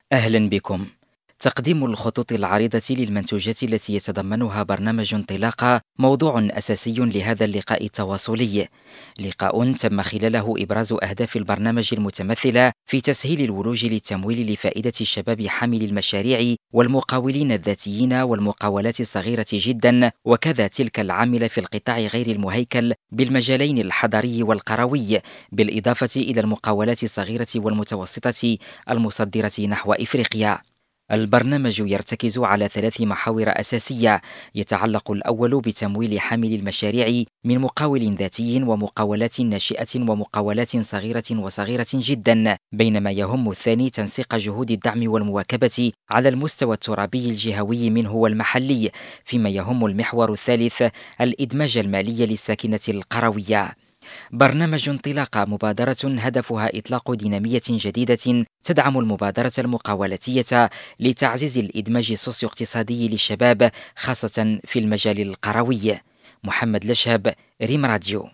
أهلا بكم. تقديم الخطوط العريضة للمنتوجات التي يتضمنها برنامج انطلاقة موضوع أساسي لهذا اللقاء التواصلي. لقاء تم خلاله إبراز أهداف البرنامج المتمثلة في تسهيل الولوج للتمويل لفائدة الشباب حاملي المشاريع والمقاولين الذاتيين والمقاولات الصغيرة جدا، وكذا تلك العاملة في القطاع غير المهيكل بالمجالين الحضري والقروي، بالإضافة إلى المقاولات الصغيرة والمتوسطة المصدرة نحو إفريقيا. البرنامج يرتكز على 3 محاور أساسية، يتعلق الأول بتمويل حامل المشاريع من مقاول ذاتي ومقاولات ناشئة ومقاولات صغيرة جدا، بينما يهم الثاني تنسيق جهود الدعم والمواكبة على المستوى الترابي الجهوي منه والمحلي، فيما يهم المحور الثالث الإدماج المالي للساكنة القروية. برنامج انطلاقة مبادرة هدفها إطلاق دينامية جديدة تدعم المبادرة المقاولاتية لتعزيز الإدماج السوسيو اقتصادي للشباب، خاصة في المجال القروي. محمد لشهب، ريم راديو.